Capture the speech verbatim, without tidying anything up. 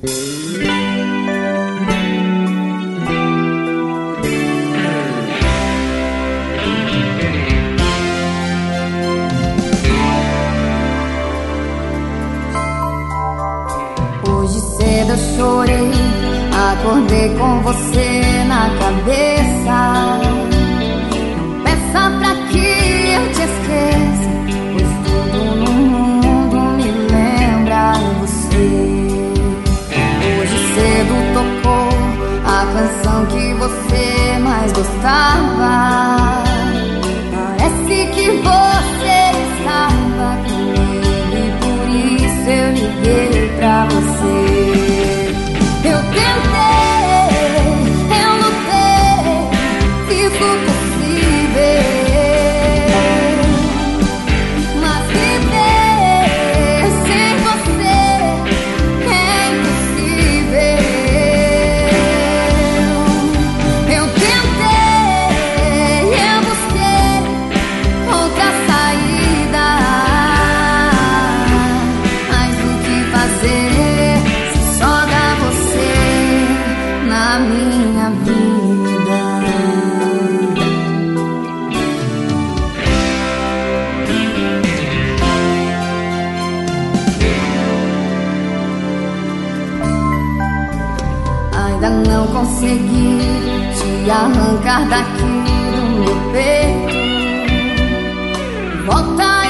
Hoje cedo eu chorei, acordei com você na cabeça. Não peça pra que eu te esqueça, pois tudo no mundo me lembra você. Hoje cedo tocou a canção que você mais gostava. Parece que você estava comigo e por isso eu liguei pra você. Eu tentei, eu lutei, fiz o possível, mas viver sem você é impossível. Eu tentei, eu busquei outra saída, mas o que fazer se só dá você na minha vida? Ainda não consegui te arrancar daqui do meu peito. Volta